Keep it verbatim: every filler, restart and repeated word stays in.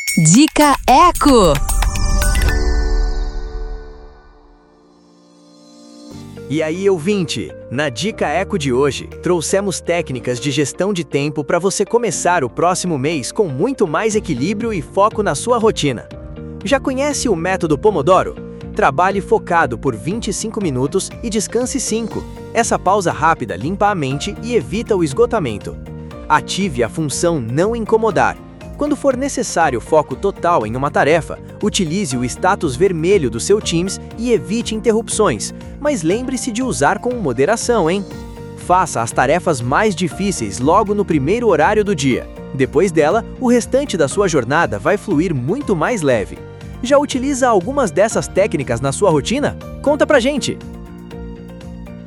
Dica Eco. E aí, ouvinte? Na Dica Eco de hoje, trouxemos técnicas de gestão de tempo para você começar o próximo mês com muito mais equilíbrio e foco na sua rotina. Já conhece o método Pomodoro? Trabalhe focado por vinte e cinco minutos e descanse cinco. Essa pausa rápida limpa a mente e evita o esgotamento. Ative a função não incomodar. Quando for necessário foco total em uma tarefa, utilize o status vermelho do seu Teams e evite interrupções, mas lembre-se de usar com moderação, hein? Faça as tarefas mais difíceis logo no primeiro horário do dia. Depois dela, o restante da sua jornada vai fluir muito mais leve. Já utiliza algumas dessas técnicas na sua rotina? Conta pra gente!